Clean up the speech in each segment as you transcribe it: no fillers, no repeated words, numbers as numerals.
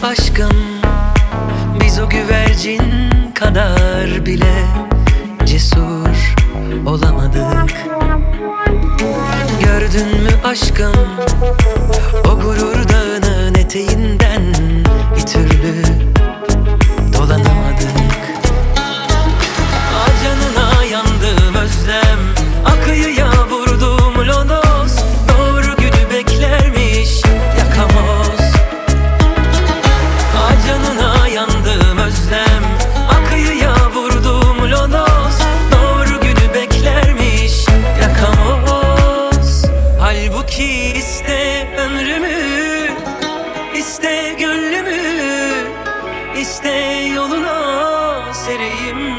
aşkım, biz o güvercin kadar bile cesur olamadık. Gördün mü aşkım, o gurur dağının eteğinden bir türlü dolanamadık. Canına yandım özlem, akıyıya vurdum lodos, doğru günü beklermiş yakamoz. Canına yandım özlem, akıyıya vurdum lodos, doğru günü beklermiş yakamoz. Halbuki iste ömrümü, iste gönlümü, iste yoluna sereyim.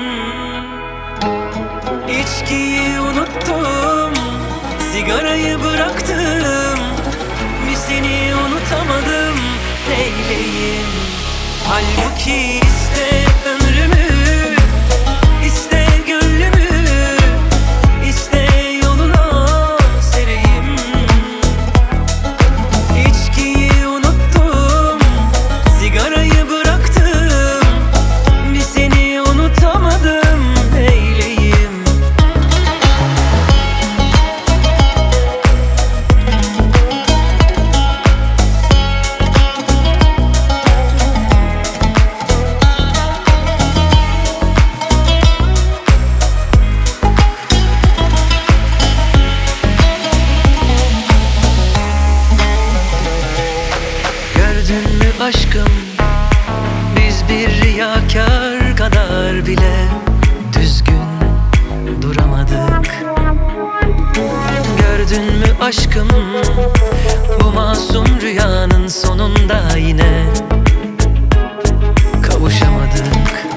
İçkiyi unuttum, sigarayı bıraktım, bir seni unutamadım, neyleyim? Halbuki iste ömrümü, iste gönlümü, iste yoluna sereyim. İçkiyi unuttum, sigarayı bıraktım, bir seni unutamadım, neyleyim? Gördün mü aşkım, biz bir riyakâr kadar bile düzgün duramadık. Gördün mü aşkım, bu masum rüyanın sonunda yine kavuşamadık.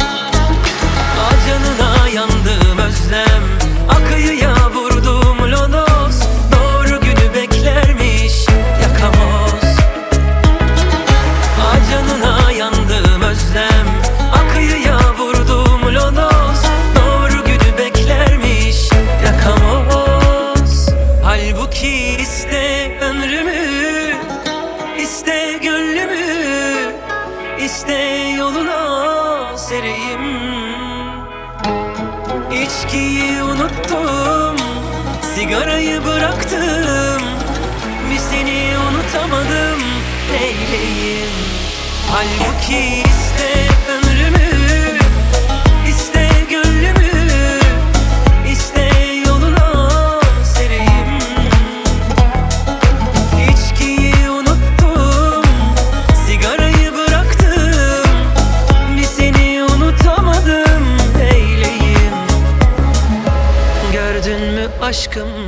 Canına yandım özlem, akıyıya vurdum lodos, doğru günü beklermiş yakamoz. Canına yandım özlem, akıyıya vurdum lodos, doğru günü beklermiş yakamoz. Halbuki iste ömrümü, iste gönlümü, iste yoluna sereyim. İçkiyi unuttum, sigarayı bıraktım, bir seni unutamadım, neyleyim? Halbuki iste ömrümü, iste gönlümü, iste yoluna sereyim. İçkiyi unuttum, sigarayı bıraktım, bir seni unutamadım, neyleyim? Gördün mü aşkım,